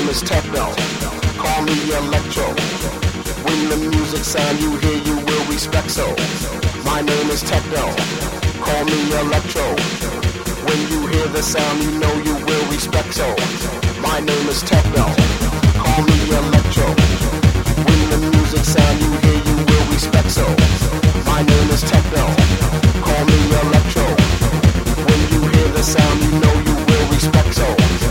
name is Techno. Call me Electro. When the music sound you hear, you will respect. So, my name is Techno. Call me Electro. When you hear the sound, you know you will respect. So, my name is Techno. Call me Electro. When the music sound you hear, you will respect. So, my name is Techno. Call me Electro. When you hear the sound, you know you will respect. So.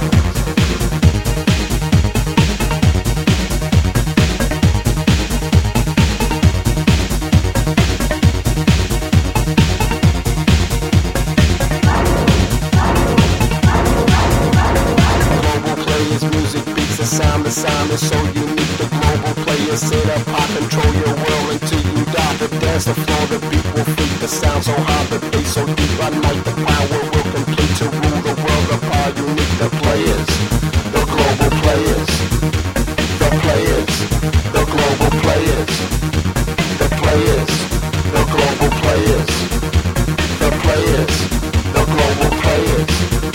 The sound is so unique, the global players sit up high, control your world until you die. The dance, the floor, the beat will freak, the sound so high, the bass so deep. At night, the power will complete to rule the world apart. Unique, the players, the global players, the players, the global players, the players, the global players, the players, the global players.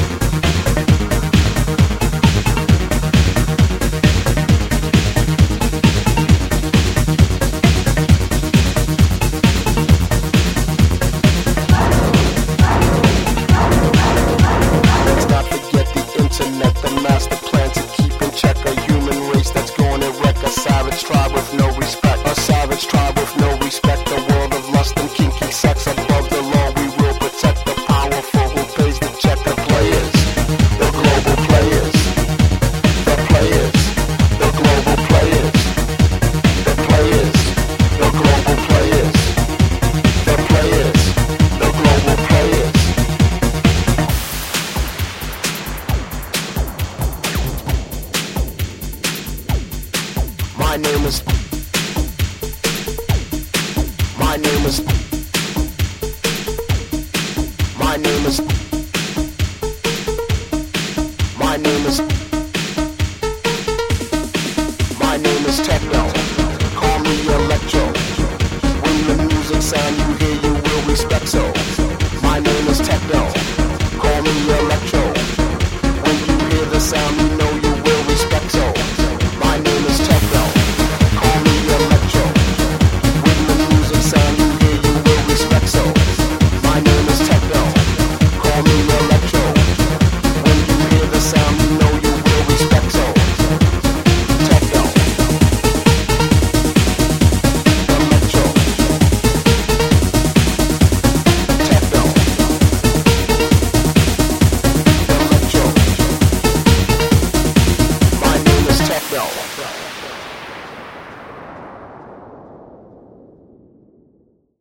My name is My name is My name is My name is My name is Techno. Call me Electro. When the music sound you hear, you will respect. So